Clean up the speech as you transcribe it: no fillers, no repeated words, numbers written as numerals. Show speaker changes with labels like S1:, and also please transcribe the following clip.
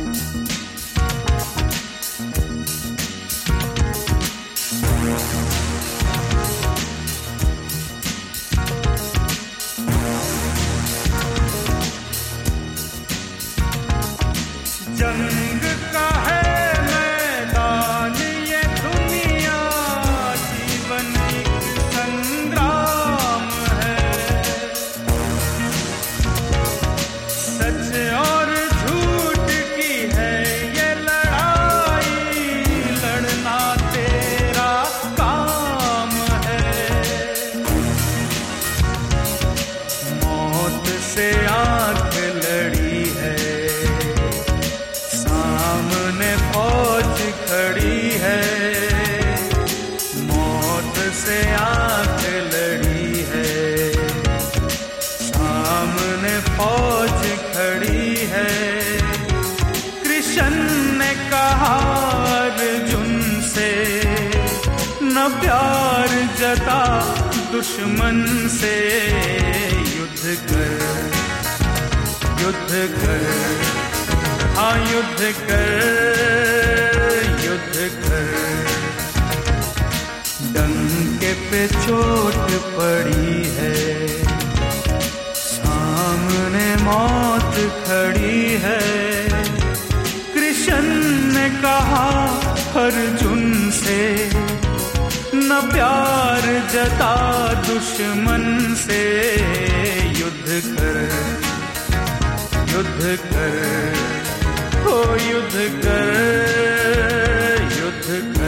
S1: जंग का है मैदान ये दुनिया, जीवन एक संग्राम है। सच और झूठ की है ये लड़ाई, लड़ना तेरा काम है। मौत से आंख लड़ी है, सामने फौज खड़ी है। मौत से आंख लड़ी है, सामने फौज खड़ी है। कृष्ण ने कहा अर्जुन से, न प्यार जता दुश्मन से। युद्ध कर, युद्ध कर, हाँ युद्ध कर, युद्ध कर। डंके पे चोट पड़ी है, सामने मौत खड़ी है। कृष्ण ने कहा अर्जुन से, न प्यार जता दुश्मन से। युद्ध कर, युद्ध कर, ओ युद्ध कर, युद्ध कर।